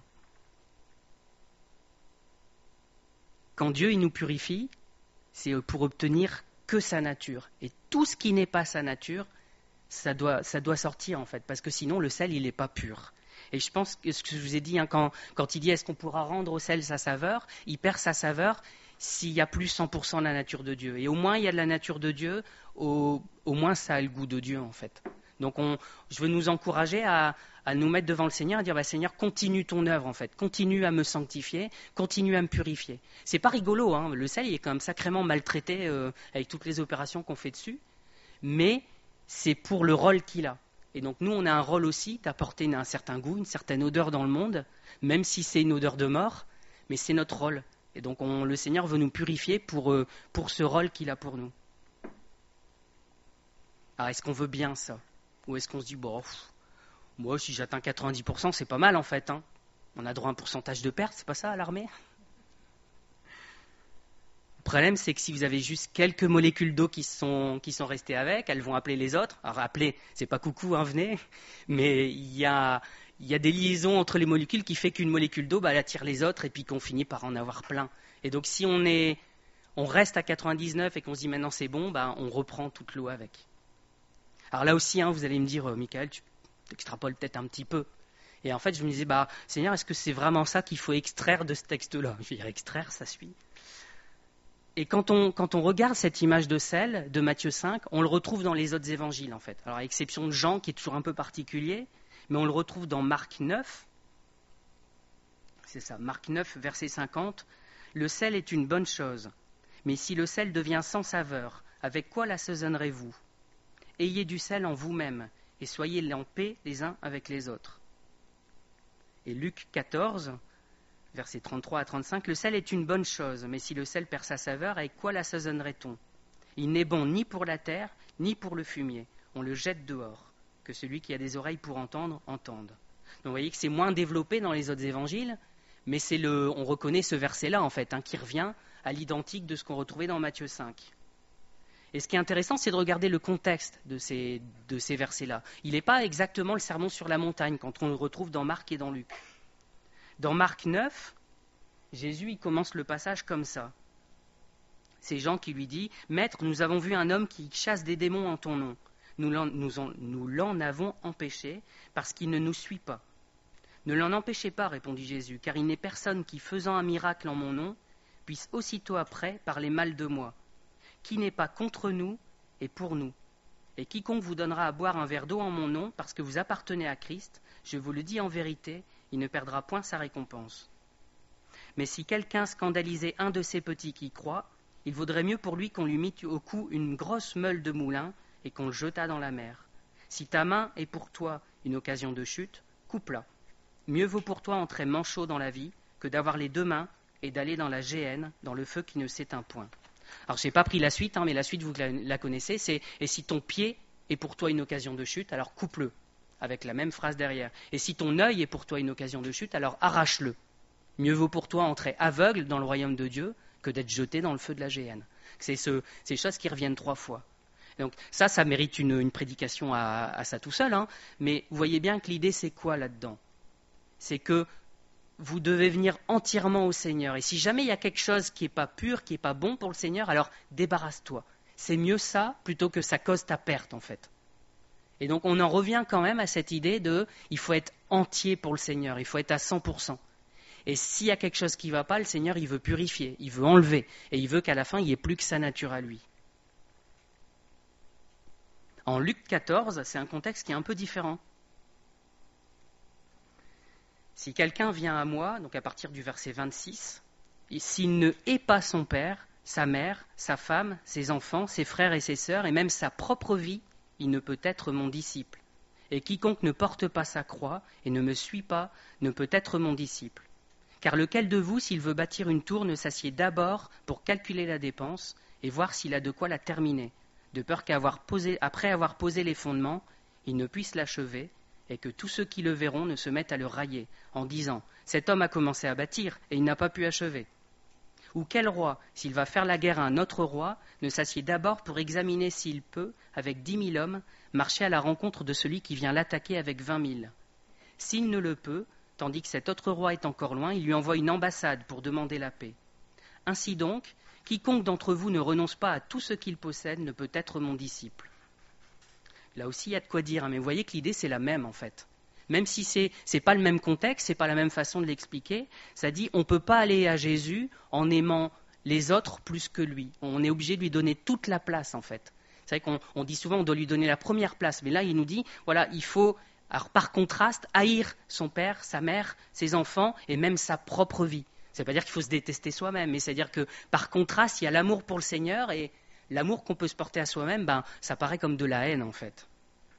Quand Dieu il nous purifie, c'est pour obtenir que sa nature. Et tout ce qui n'est pas sa nature, ça doit sortir en fait, parce que sinon le sel il n'est pas pur. Et je pense que ce que je vous ai dit, quand il dit est-ce qu'on pourra rendre au sel sa saveur, il perd sa saveur s'il y a plus 100% de la nature de Dieu. Et au moins il y a de la nature de Dieu, au moins ça a le goût de Dieu en fait. Donc je veux nous encourager à nous mettre devant le Seigneur et dire Seigneur, continue ton œuvre en fait, continue à me sanctifier, continue à me purifier. C'est pas rigolo, le sel il est quand même sacrément maltraité avec toutes les opérations qu'on fait dessus, mais c'est pour le rôle qu'il a. Et donc nous on a un rôle aussi d'apporter un certain goût, une certaine odeur dans le monde, même si c'est une odeur de mort, mais c'est notre rôle. Et donc le Seigneur veut nous purifier pour ce rôle qu'il a pour nous. Alors est-ce qu'on veut bien ça ? Ou est-ce qu'on se dit, moi si j'atteins 90%, c'est pas mal en fait. On a droit à un pourcentage de perte, c'est pas ça à l'armée ? Le problème c'est que si vous avez juste quelques molécules d'eau qui sont restées avec, elles vont appeler les autres. Alors appeler, c'est pas coucou, venez, mais il y a des liaisons entre les molécules qui fait qu'une molécule d'eau, elle attire les autres et puis qu'on finit par en avoir plein. Et donc si on reste à 99 et qu'on se dit maintenant c'est bon, on reprend toute l'eau avec. Alors là aussi, vous allez me dire, Michael, tu extrapoles peut-être un petit peu. Et en fait, je me disais, Seigneur, est-ce que c'est vraiment ça qu'il faut extraire de ce texte-là ? Je vais dire, extraire, ça suit. Et quand on regarde cette image de sel de Matthieu 5, on le retrouve dans les autres évangiles, en fait. Alors, à l'exception de Jean, qui est toujours un peu particulier, mais on le retrouve dans Marc 9. C'est ça, Marc 9, verset 50. Le sel est une bonne chose, mais si le sel devient sans saveur, avec quoi l'assaisonnerez-vous ? Ayez du sel en vous-même, et soyez en paix les uns avec les autres. Et Luc 14, versets 33 à 35, le sel est une bonne chose, mais si le sel perd sa saveur, avec quoi l'assaisonnerait-on ? Il n'est bon ni pour la terre, ni pour le fumier. On le jette dehors. Que celui qui a des oreilles pour entendre, entende. Donc vous voyez que c'est moins développé dans les autres évangiles, mais on reconnaît ce verset-là, en fait, qui revient à l'identique de ce qu'on retrouvait dans Matthieu 5. Et ce qui est intéressant, c'est de regarder le contexte de ces versets-là. Il n'est pas exactement le sermon sur la montagne, quand on le retrouve dans Marc et dans Luc. Dans Marc 9, Jésus il commence le passage comme ça. C'est Jean qui lui dit « Maître, nous avons vu un homme qui chasse des démons en ton nom. Nous l'en avons empêché parce qu'il ne nous suit pas. » « Ne l'en empêchez pas, répondit Jésus, car il n'est personne qui, faisant un miracle en mon nom, puisse aussitôt après parler mal de moi. Qui n'est pas contre nous est pour nous. Et quiconque vous donnera à boire un verre d'eau en mon nom, parce que vous appartenez à Christ, je vous le dis en vérité, il ne perdra point sa récompense. Mais si quelqu'un scandalisait un de ces petits qui croient, il vaudrait mieux pour lui qu'on lui mît au cou une grosse meule de moulin et qu'on le jetât dans la mer. Si ta main est pour toi une occasion de chute, coupe-la. Mieux vaut pour toi entrer manchot dans la vie que d'avoir les deux mains et d'aller dans la géhenne, dans le feu qui ne s'éteint point. Alors, je n'ai pas pris la suite, mais la suite, vous la connaissez, c'est « Et si ton pied est pour toi une occasion de chute, alors coupe-le », avec la même phrase derrière. « Et si ton œil est pour toi une occasion de chute, alors arrache-le. » Mieux vaut pour toi entrer aveugle dans le royaume de Dieu que d'être jeté dans le feu de la géhenne. C'est ces choses qui reviennent 3 fois. Donc ça mérite une prédication à ça tout seul, hein. Mais vous voyez bien que l'idée, c'est quoi là-dedans? C'est que vous devez venir entièrement au Seigneur. Et si jamais il y a quelque chose qui n'est pas pur, qui n'est pas bon pour le Seigneur, alors débarrasse-toi. C'est mieux ça plutôt que ça cause ta perte, en fait. Et donc on en revient quand même à cette idée de il faut être entier pour le Seigneur, il faut être à 100%. Et s'il y a quelque chose qui ne va pas, le Seigneur, il veut purifier, il veut enlever. Et il veut qu'à la fin, il n'y ait plus que sa nature à lui. En Luc 14, c'est un contexte qui est un peu différent. Si quelqu'un vient à moi, donc à partir du verset 26, et s'il ne hait pas son père, sa mère, sa femme, ses enfants, ses frères et ses sœurs, et même sa propre vie, il ne peut être mon disciple. Et quiconque ne porte pas sa croix et ne me suit pas, ne peut être mon disciple. Car lequel de vous, s'il veut bâtir une tour, ne s'assied d'abord pour calculer la dépense et voir s'il a de quoi la terminer, de peur qu'après avoir posé les fondements, il ne puisse l'achever, et que tous ceux qui le verront ne se mettent à le railler, en disant « Cet homme a commencé à bâtir, et il n'a pas pu achever ». Ou quel roi, s'il va faire la guerre à un autre roi, ne s'assied d'abord pour examiner s'il peut, avec 10 000 hommes, marcher à la rencontre de celui qui vient l'attaquer avec 20 000. S'il ne le peut, tandis que cet autre roi est encore loin, il lui envoie une ambassade pour demander la paix. Ainsi donc, quiconque d'entre vous ne renonce pas à tout ce qu'il possède ne peut être mon disciple. Là aussi, il y a de quoi dire, hein, mais vous voyez que l'idée, c'est la même en fait. Même si ce n'est pas le même contexte, ce n'est pas la même façon de l'expliquer, ça dit on ne peut pas aller à Jésus en aimant les autres plus que lui. On est obligé de lui donner toute la place en fait. C'est vrai qu'on dit souvent on doit lui donner la première place, mais là il nous dit, voilà, il faut, alors, par contraste, haïr son père, sa mère, ses enfants et même sa propre vie. Ça ne veut pas dire qu'il faut se détester soi-même, mais c'est-à-dire que par contraste, il y a l'amour pour le Seigneur et l'amour qu'on peut se porter à soi-même, ça paraît comme de la haine en fait.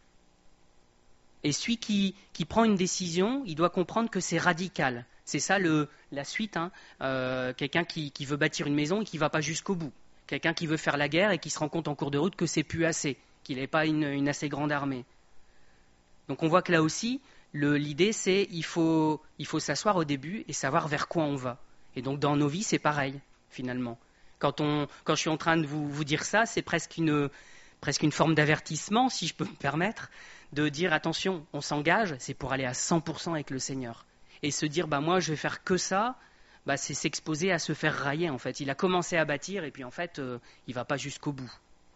Et celui qui prend une décision, il doit comprendre que c'est radical. C'est ça la suite. Hein. Quelqu'un qui veut bâtir une maison et qui ne va pas jusqu'au bout. Quelqu'un qui veut faire la guerre et qui se rend compte en cours de route que c'est plus assez, qu'il n'est pas une assez grande armée. Donc on voit que là aussi, l'idée c'est il faut s'asseoir au début et savoir vers quoi on va. Et donc dans nos vies, c'est pareil, finalement. Quand je suis en train de vous dire ça, c'est presque une forme d'avertissement, si je peux me permettre, de dire attention, on s'engage, c'est pour aller à 100% avec le Seigneur. Et se dire, moi je vais faire que ça, c'est s'exposer à se faire railler en fait. Il a commencé à bâtir et puis en fait, il ne va pas jusqu'au bout.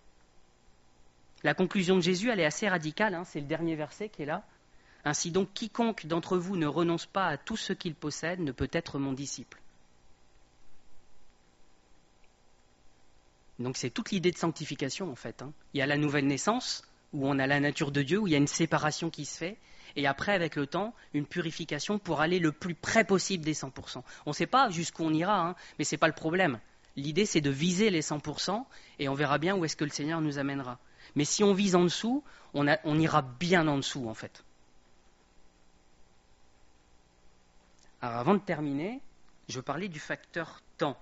La conclusion de Jésus, elle est assez radicale, hein, c'est le dernier verset qui est là. Ainsi donc, quiconque d'entre vous ne renonce pas à tout ce qu'il possède ne peut être mon disciple. Donc c'est toute l'idée de sanctification en fait. Hein. Il y a la nouvelle naissance, où on a la nature de Dieu, où il y a une séparation qui se fait, et après, avec le temps, une purification pour aller le plus près possible des 100%. On ne sait pas jusqu'où on ira, hein, mais ce n'est pas le problème. L'idée, c'est de viser les 100%, et on verra bien où est-ce que le Seigneur nous amènera. Mais si on vise en dessous, on ira bien en dessous, en fait. Alors, avant de terminer, je veux parler du facteur temps.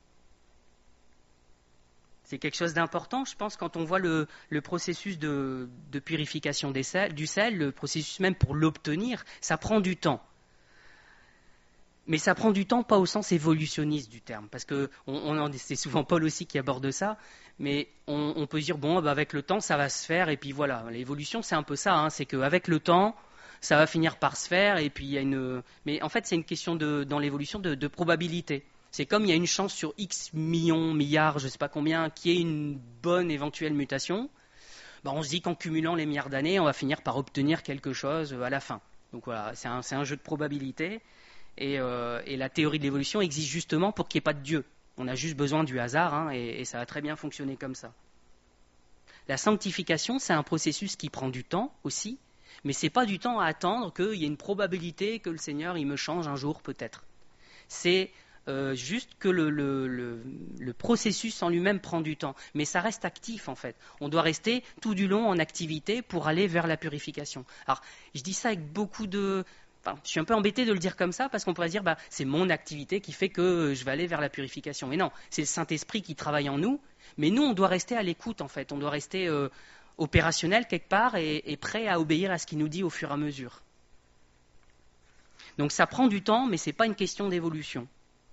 C'est quelque chose d'important, je pense, quand on voit le processus de purification du sel, le processus même pour l'obtenir, ça prend du temps. Mais ça prend du temps, pas au sens évolutionniste du terme, parce que c'est souvent Paul aussi qui aborde ça, mais on peut se dire, avec le temps, ça va se faire, et puis voilà. L'évolution, c'est un peu ça, hein, c'est qu'avec le temps, ça va finir par se faire, et puis il y a une... Mais en fait, c'est une question dans l'évolution de probabilité. C'est comme il y a une chance sur X millions, milliards, je ne sais pas combien, qu'il y ait une bonne éventuelle mutation, on se dit qu'en cumulant les milliards d'années, on va finir par obtenir quelque chose à la fin. Donc voilà, c'est un jeu de probabilité. Et la théorie de l'évolution existe justement pour qu'il n'y ait pas de Dieu. On a juste besoin du hasard, hein, et ça a très bien fonctionné comme ça. La sanctification, c'est un processus qui prend du temps aussi, mais ce n'est pas du temps à attendre qu'il y ait une probabilité que le Seigneur il me change un jour peut-être. C'est... juste que le processus en lui-même prend du temps. Mais ça reste actif en fait. On doit rester tout du long en activité pour aller vers la purification. Alors, je dis ça avec beaucoup de... je suis un peu embêté de le dire comme ça parce qu'on pourrait se dire c'est mon activité qui fait que je vais aller vers la purification. Mais non, c'est le Saint-Esprit qui travaille en nous. Mais nous, on doit rester à l'écoute en fait. On doit rester opérationnel quelque part et prêt à obéir à ce qu'il nous dit au fur et à mesure. Donc ça prend du temps, mais ce n'est pas une question d'évolution.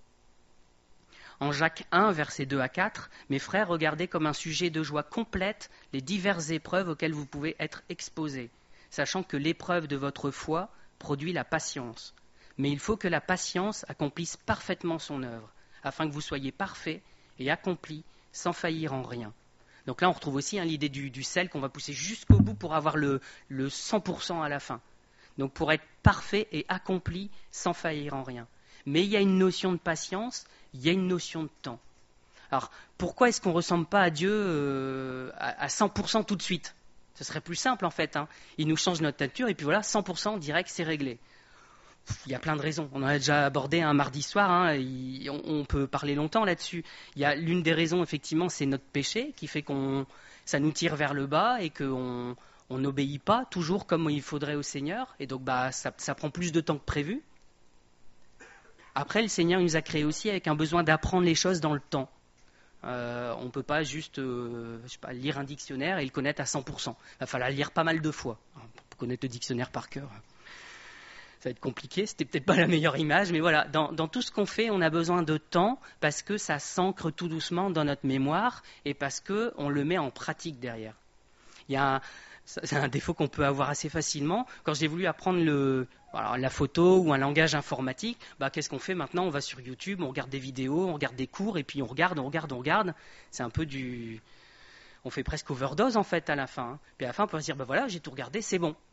En Jacques 1, versets 2 à 4, « Mes frères, regardez comme un sujet de joie complète les diverses épreuves auxquelles vous pouvez être exposés, sachant que l'épreuve de votre foi produit la patience. Mais il faut que la patience accomplisse parfaitement son œuvre, afin que vous soyez parfaits et accomplis sans faillir en rien. » Donc là, on retrouve aussi l'idée du sel qu'on va pousser jusqu'au bout pour avoir le 100% à la fin. Donc pour être parfait et accompli sans faillir en rien. Mais il y a une notion de patience, il y a une notion de temps. Alors, pourquoi est-ce qu'on ne ressemble pas à Dieu à 100% tout de suite? Ce serait plus simple en fait. Il nous change notre nature et puis voilà, 100% direct, c'est réglé. Il y a plein de raisons. On en a déjà abordé un mardi soir, on peut parler longtemps là-dessus. Il y a l'une des raisons, effectivement, c'est notre péché qui fait ça nous tire vers le bas et qu'on n'obéit pas toujours comme il faudrait au Seigneur. Et donc ça prend plus de temps que prévu. Après, le Seigneur nous a créés aussi avec un besoin d'apprendre les choses dans le temps. On ne peut pas juste lire un dictionnaire et le connaître à 100%. Il va falloir lire pas mal de fois pour connaître le dictionnaire par cœur. Ça va être compliqué, c'était peut-être pas la meilleure image, mais voilà, dans tout ce qu'on fait, on a besoin de temps parce que ça s'ancre tout doucement dans notre mémoire et parce qu'on le met en pratique derrière. C'est un défaut qu'on peut avoir assez facilement. Quand j'ai voulu apprendre la photo ou un langage informatique, qu'est-ce qu'on fait maintenant? On va sur YouTube, on regarde des vidéos, on regarde des cours, et puis on regarde. C'est un peu on fait presque overdose en fait à la fin. Puis à la fin, on peut se dire, voilà, j'ai tout regardé, c'est bon.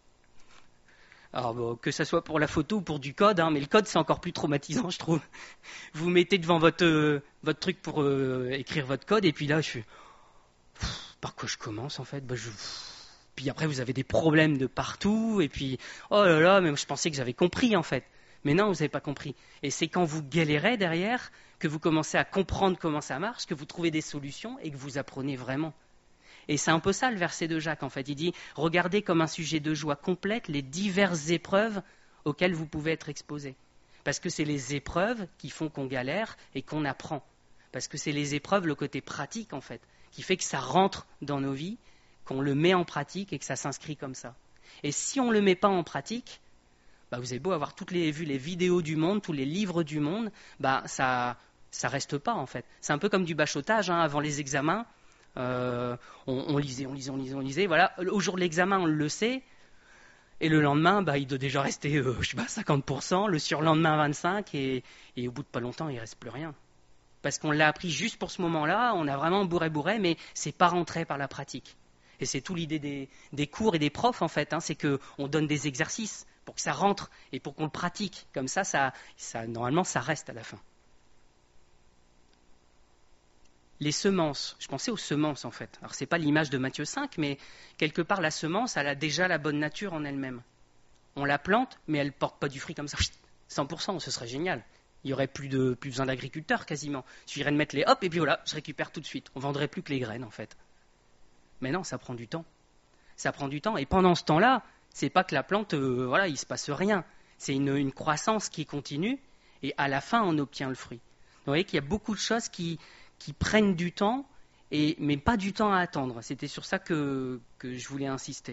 Alors, que ce soit pour la photo ou pour du code, mais le code, c'est encore plus traumatisant, je trouve. Vous mettez devant votre truc pour écrire votre code, et puis là, je fais... par quoi je commence, en fait? Puis après, vous avez des problèmes de partout, et puis, oh là là, mais je pensais que j'avais compris, en fait. Mais non, vous n'avez pas compris. Et c'est quand vous galérez derrière que vous commencez à comprendre comment ça marche, que vous trouvez des solutions, et que vous apprenez vraiment. Et c'est un peu ça le verset de Jacques, en fait. Il dit « Regardez comme un sujet de joie complète les diverses épreuves auxquelles vous pouvez être exposés. » Parce que c'est les épreuves qui font qu'on galère et qu'on apprend. Parce que c'est les épreuves, le côté pratique, en fait, qui fait que ça rentre dans nos vies, qu'on le met en pratique et que ça s'inscrit comme ça. Et si on ne le met pas en pratique, vous avez beau avoir vu les vidéos du monde, tous les livres du monde, ça reste pas, en fait. C'est un peu comme du bachotage, avant les examens. On lisait, voilà. Au jour de l'examen, on le sait, et le lendemain, il doit déjà rester, 50%, le surlendemain 25%, et au bout de pas longtemps, il ne reste plus rien. Parce qu'on l'a appris juste pour ce moment-là, on a vraiment bourré, mais c'est pas rentré par la pratique. Et c'est tout l'idée des cours et des profs, en fait, c'est qu'on donne des exercices pour que ça rentre et pour qu'on le pratique. Comme ça, normalement, ça reste à la fin. Les semences, je pensais aux semences en fait. Alors c'est pas l'image de Matthieu 5, mais quelque part la semence, elle a déjà la bonne nature en elle-même. On la plante, mais elle ne porte pas du fruit comme ça, 100%, ce serait génial. Il n'y aurait plus besoin d'agriculteurs quasiment. Il suffirait de mettre les hop, et puis voilà, je récupère tout de suite. On vendrait plus que les graines en fait. Mais non, ça prend du temps. Ça prend du temps, et pendant ce temps-là, c'est pas que la plante, il se passe rien. C'est une croissance qui continue, et à la fin, on obtient le fruit. Donc, vous voyez qu'il y a beaucoup de choses qui prennent du temps, mais pas du temps à attendre. C'était sur ça que je voulais insister.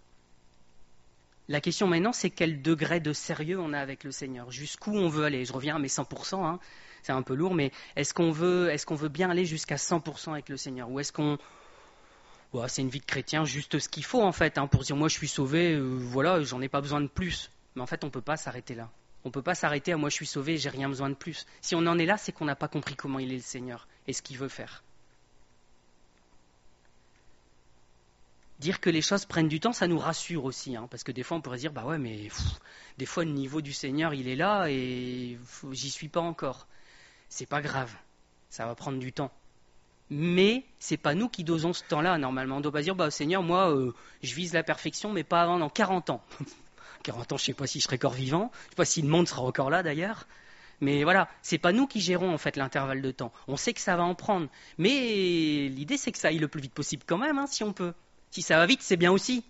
La question maintenant, c'est quel degré de sérieux on a avec le Seigneur. Jusqu'où on veut aller. Je reviens à mes 100%, c'est un peu lourd, mais est-ce qu'on veut bien aller jusqu'à 100% avec le Seigneur? Ou est-ce qu'on... c'est une vie de chrétien, juste ce qu'il faut en fait, pour dire moi je suis sauvé, j'en ai pas besoin de plus. Mais en fait, on ne peut pas s'arrêter là. On ne peut pas s'arrêter à moi je suis sauvé, j'ai rien besoin de plus. Si on en est là, c'est qu'on n'a pas compris comment il est le Seigneur et ce qu'il veut faire. Dire que les choses prennent du temps, ça nous rassure aussi, parce que des fois on pourrait dire des fois le niveau du Seigneur il est là et j'y suis pas encore. C'est pas grave, ça va prendre du temps. Mais c'est pas nous qui dosons ce temps-là normalement. On doit pas dire Seigneur, moi je vise la perfection, mais pas avant dans 40 ans. 40 ans, je ne sais pas si je serai encore vivant, je ne sais pas si le monde sera encore là d'ailleurs. Mais voilà, c'est pas nous qui gérons en fait l'intervalle de temps. On sait que ça va en prendre, mais l'idée c'est que ça aille le plus vite possible quand même, si on peut. Si ça va vite, c'est bien aussi.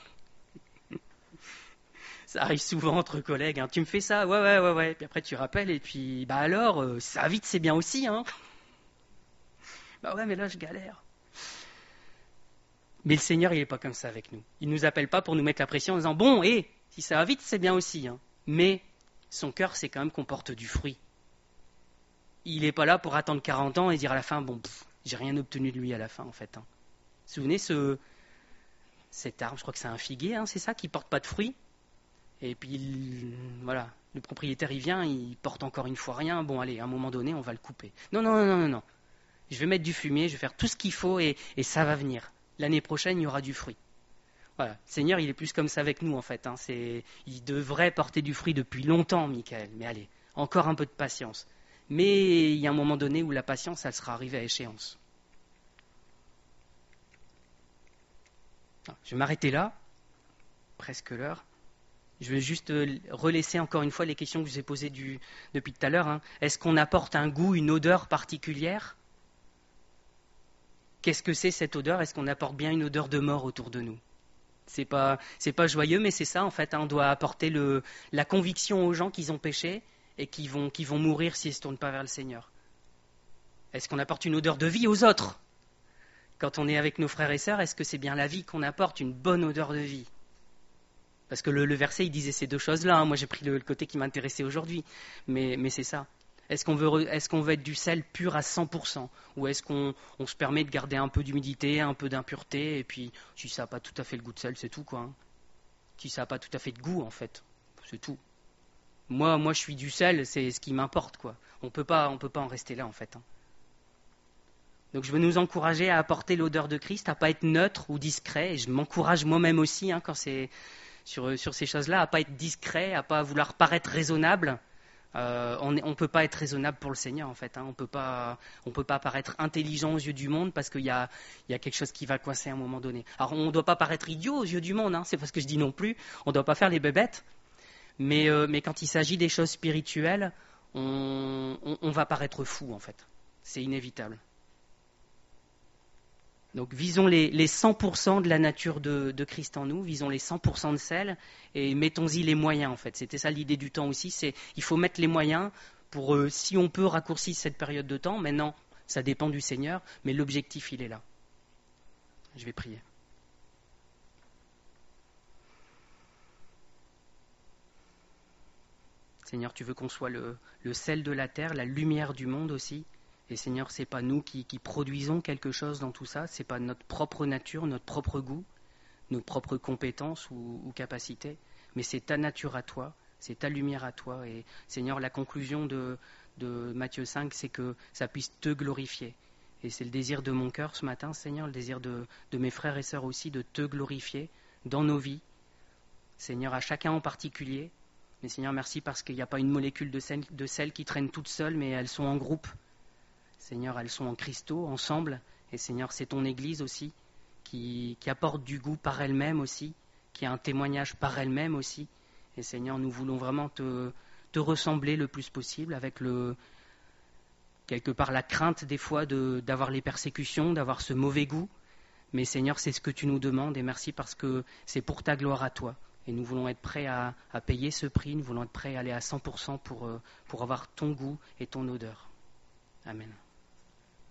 Ça arrive souvent entre collègues. Tu me fais ça, ouais. Puis après tu rappelles et puis alors, ça va vite, c'est bien aussi. Ouais, mais là je galère. Mais le Seigneur, il n'est pas comme ça avec nous. Il ne nous appelle pas pour nous mettre la pression en disant si ça va vite, c'est bien aussi. Mais Son cœur, c'est quand même qu'on porte du fruit. Il n'est pas là pour attendre 40 ans et dire à la fin, bon, j'ai rien obtenu de lui à la fin, en fait. Vous vous souvenez, cet arbre, je crois que c'est un figuier, hein, c'est ça, qui porte pas de fruits. Et puis, voilà, le propriétaire, il vient, il porte encore une fois rien. Bon, allez, à un moment donné, on va le couper. Non, non, non, non, non. Je vais mettre du fumier, je vais faire tout ce qu'il faut et ça va venir. L'année prochaine, il y aura du fruit. Voilà. Le Seigneur, il est plus comme ça avec nous, en fait. Il devrait porter du fruit depuis longtemps, Michael. Mais allez, encore un peu de patience. Mais il y a un moment donné où la patience, elle sera arrivée à échéance. Je vais m'arrêter là, presque l'heure. Je vais juste relaisser encore une fois les questions que je vous ai posées depuis tout à l'heure. Hein. Est-ce qu'on apporte un goût, une odeur particulière ? Qu'est-ce que c'est cette odeur ? Est-ce qu'on apporte bien une odeur de mort autour de nous ? C'est pas joyeux, mais c'est ça en fait. Hein. On doit apporter la conviction aux gens qu'ils ont péché et qu'ils vont mourir s'ils ne se tournent pas vers le Seigneur. Est-ce qu'on apporte une odeur de vie aux autres ? Quand on est avec nos frères et sœurs, est-ce que c'est bien la vie qu'on apporte, une bonne odeur de vie ? Parce que le verset, il disait ces deux choses-là. Hein. Moi, j'ai pris le côté qui m'intéressait aujourd'hui. Mais c'est ça. Est-ce qu'on veut être du sel pur à 100% ? Ou est-ce qu'on se permet de garder un peu d'humidité, un peu d'impureté ? Et puis, si ça n'a pas tout à fait le goût de sel, c'est tout, quoi. Hein. Si ça n'a pas tout à fait de goût, en fait. C'est tout. Moi, je suis du sel, c'est ce qui m'importe, quoi. On peut pas en rester là, en fait. Hein. Donc je veux nous encourager à apporter l'odeur de Christ, à pas être neutre ou discret. Et je m'encourage moi-même aussi, hein, quand c'est sur ces choses-là, à pas être discret, à pas vouloir paraître raisonnable. On ne peut pas être raisonnable pour le Seigneur, en fait. Hein. On peut pas paraître intelligent aux yeux du monde parce qu'il y a quelque chose qui va coincer à un moment donné. Alors on ne doit pas paraître idiot aux yeux du monde, hein, c'est pas ce que je dis non plus. On ne doit pas faire les bébêtes. Mais quand il s'agit des choses spirituelles, on va paraître fou, en fait. C'est inévitable. Donc visons les 100% de la nature de Christ en nous, visons les 100% de sel et mettons-y les moyens, en fait. C'était ça l'idée du temps aussi, il faut mettre les moyens pour, si on peut, raccourcir cette période de temps. Maintenant, ça dépend du Seigneur, mais l'objectif, il est là. Je vais prier. Seigneur, tu veux qu'on soit le sel de la terre, la lumière du monde aussi. Et Seigneur, ce n'est pas nous qui produisons quelque chose dans tout ça, ce n'est pas notre propre nature, notre propre goût, nos propres compétences ou capacités, mais c'est ta nature à toi, c'est ta lumière à toi. Et Seigneur, la conclusion de Matthieu 5, c'est que ça puisse te glorifier. Et c'est le désir de mon cœur ce matin, Seigneur, le désir de mes frères et sœurs aussi, de te glorifier dans nos vies. Seigneur, à chacun en particulier. Mais Seigneur, merci parce qu'il n'y a pas une molécule de sel qui traîne toute seule, mais elles sont en groupe. Seigneur, elles sont en cristaux, ensemble. Et Seigneur, c'est ton Église aussi qui apporte du goût par elle-même aussi, qui a un témoignage par elle-même aussi. Et Seigneur, nous voulons vraiment te ressembler le plus possible avec quelque part la crainte des fois d'avoir les persécutions, d'avoir ce mauvais goût. Mais Seigneur, c'est ce que tu nous demandes et merci parce que c'est pour ta gloire à toi. Et nous voulons être prêts à payer ce prix, nous voulons être prêts à aller à 100% pour avoir ton goût et ton odeur. Amen.